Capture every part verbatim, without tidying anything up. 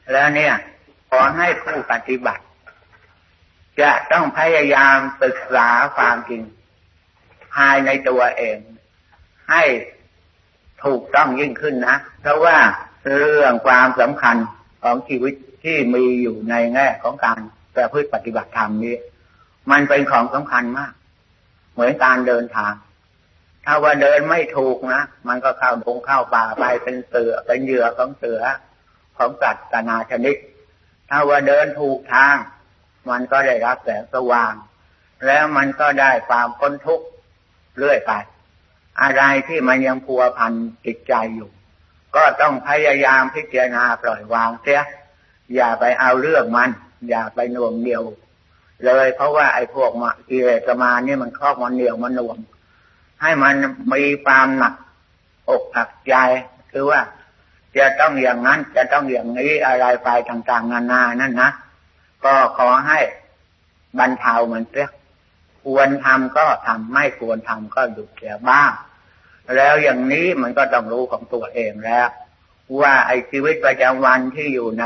แล้วเนี่ยขอให้ผู้ปฏิบัติจะต้องพยายามศึกษาความจริงภายในตัวเองให้ถูกต้องยิ่งขึ้นนะเพราะว่าเรื่องความสำคัญของชีวิตที่มีอยู่ในแง่ของการประพฤติปฏิบัติธรรมนี้มันเป็นของสำคัญมากเหมือนการเดินทางถ้าว่าเดินไม่ถูกนะมันก็เข้าดงเข้าป่าไปเป็นเสือเป็นเหยื่อของเสือของสัตว์นานาชนิดถ้าว่าเดินถูกทางมันก็ได้รับแสงสว่างแล้วมันก็ได้ความพ้นทุกข์เรื่อยไปอะไรที่มันยังพัวพันจิตใจอยู่ก็ต้องพยายามพิจารณาปล่อยวางเสียอย่าไปเอาเรื่องมันอย่าไปหน่วงเหนี่ยวเลยเพราะว่าไอ้พวกมะกิเลสมานี่มันครอบมันเหนี่ยวมันหน่วงให้มันมีความหนักอกหนักใจคือว่าจะต้องอย่างนั้นจะต้องอย่างนี้อะไรไปต่างๆนานานั่นนะก็ขอให้บรรเทามันเสียควรทำก็ทำไม่ควรทำก็หยุดเสียบ้างแล้วอย่างนี้มันก็ต้องรู้ของตัวเองแล้วว่าไอ้ชีวิตประจำวันที่อยู่ใน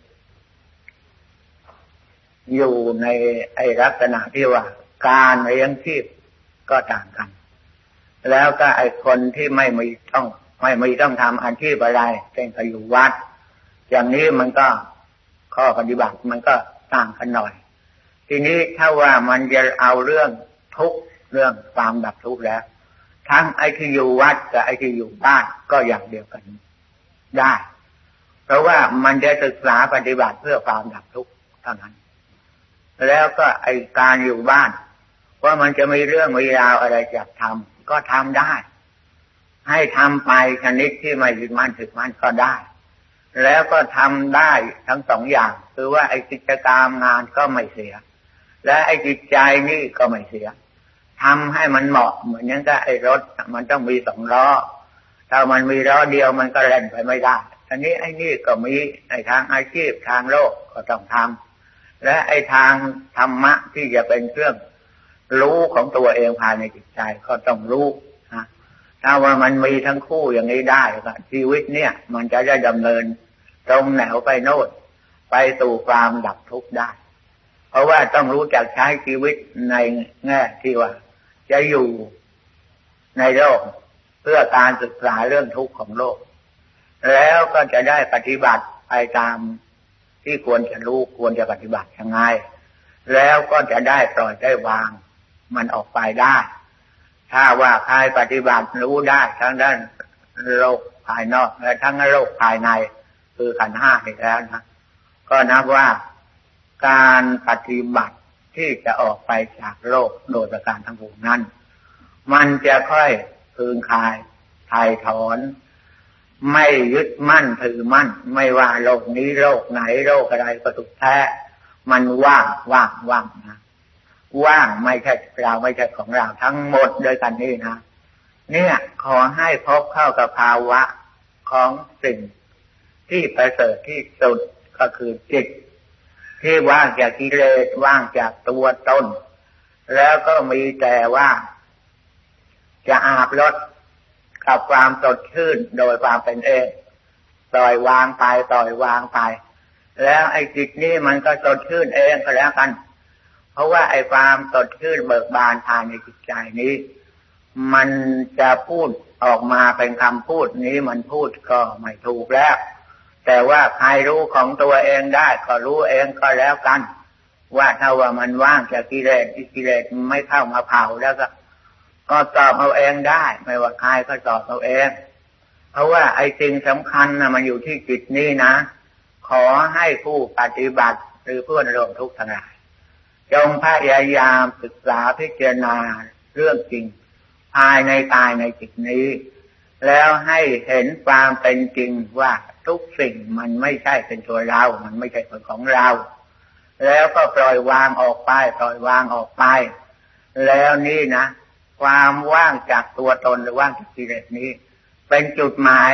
อยู่ในไอ้ลักษณะที่ว่าการเลี้ยงชีพก็ต่างกันแล้วก็ไอ้คนที่ไม่มีต้องไม่มีต้องทำอาชีพอะไรเช่นไปอยู่วัดอย่างนี้มันก็ข้อปฏิบัติมันก็ต่างกันหน่อยทีนี้ถ้าว่ามันจะเอาเรื่องทุกข์เรื่องความดับทุกข์แล้วทั้งไอ้ที่อยู่วัดกับไอ้ที่อยู่บ้านก็อย่างเดียวกันได้เพราะว่ามันจะศึกษาปฏิบัติเพื่อความดับทุกข์เท่านั้นแล้วก็ไอ้การอยู่บ้านว่ามันจะมีเรื่องมีราวอะไรจะทำก็ทำได้ให้ทำไปชนิดที่ไม่ยึดมั่นถือมั่นก็ได้แล้วก็ทำได้ทั้งสองอย่างคือว่าไอ้กิจกรรมงานก็ไม่เสียและไอ้จิตใจนี่ก็ไม่เสียทำให้มันเหมาะเหมือนอย่างกับไอ้รถมันต้องมีสองล้อถ้ามันมีล้อเดียวมันก็เล่นไปไม่ได้อันนี้ไอ้นี่ก็มีไอ้ทางอาชีพทางโลกก็ต้องทำและไอ้ทางธรรมะที่จะเป็นเครื่องรู้ของตัวเองภายในจิตใจก็ต้องรู้นะถ้าว่ามันมีทั้งคู่อย่างนี้ได้ก็ชีวิตเนี่ยมันจะได้ดำเนินตรงแนวไปโน่นไปสู่ความดับทุกข์ได้เพราะว่าต้องรู้จักใช้ชีวิตในแง่ที่ว่าจะอยู่ในโลกเพื่อการศึกษาเรื่องทุกข์ของโลกแล้วก็จะได้ปฏิบัติไปตามที่ควรจะรู้ควรจะปฏิบัติยังไงแล้วก็จะได้ปล่อยได้วางมันออกไปได้ถ้าว่าใครปฏิบัติรู้ได้ทั้งด้านโลกภายนอกและทั้งโลกภายในคือขันธ์ห้าอีกแล้วนะก็นับว่าการปฏิบัติที่จะออกไปจากโลกโดยประการทั้งปวงนั้นมันจะค่อยคืนคลายถ่ายถอนไม่ยึดมั่นถือมั่นไม่ว่าโลกนี้โลกไหนโลกอะไรก็สุดแท้มันว่างว่างว่างนะว่างไม่ใช่เราไม่ใช่ของเราทั้งหมดโดยกันนี่นะเนี่ยขอให้พบเข้ากับภาวะของสิ่งที่ประเสริฐที่สุดก็คือจิตที่ว่างจากกิเลสว่างจากตัวตนแล้วก็มีแต่ว่าจะอาบรสกับความสดชื่นโดยความเป็นเองปล่อยวางไปปล่อยวางไปแล้วไอ้จิตนี้มันก็สดชื่นเองก็แล้วกันเพราะว่าไอ้ความสดชื่นเบิกบานภายในจิตใจนี้มันจะพูดออกมาเป็นคำพูดนี้มันพูดก็ไม่ถูกแล้วแต่ว่าใครรู้ของตัวเองได้ก็รู้เองก็แล้วกันว่าถ้าว่ามันว่างจากกิเลสที่กิเลสไม่เข้ามาเผาแล้วก็ก็ตอบเอาเองได้ไม่ว่าใครก็ตอบเอาเองเพราะว่าไอ้สิ่งสำคัญนะมันอยู่ที่จิตนี้นะขอให้ผู้ปฏิบัติหรือผู้ดำรงทุกข์ทั้งหลายจงพยายามศึกษาพิจารณาเรื่องจริงภายในกายในจิตนี้แล้วให้เห็นความเป็นจริงว่าทุกสิ่งมันไม่ใช่เป็นตัวเรามันไม่ใช่เป็นของเราแล้วก็ปล่อยวางออกไปปล่อยวางออกไปแล้วนี่นะความว่างจากตัวตนหรือว่างจากกิเลสนี้เป็นจุดหมาย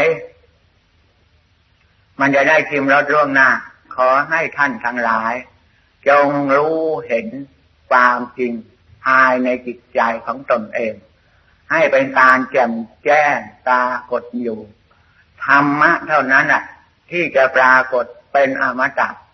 มันจะได้ชิมรสล่วงหน้าขอให้ท่านทั้งหลายจงรู้เห็นความจริงภายในจิตใจของตนเองให้เป็นการแจ่มแจ้งปรากฏอยู่ธรรมะเท่านั้นน่ะที่จะปรากฏเเป็นอมตะ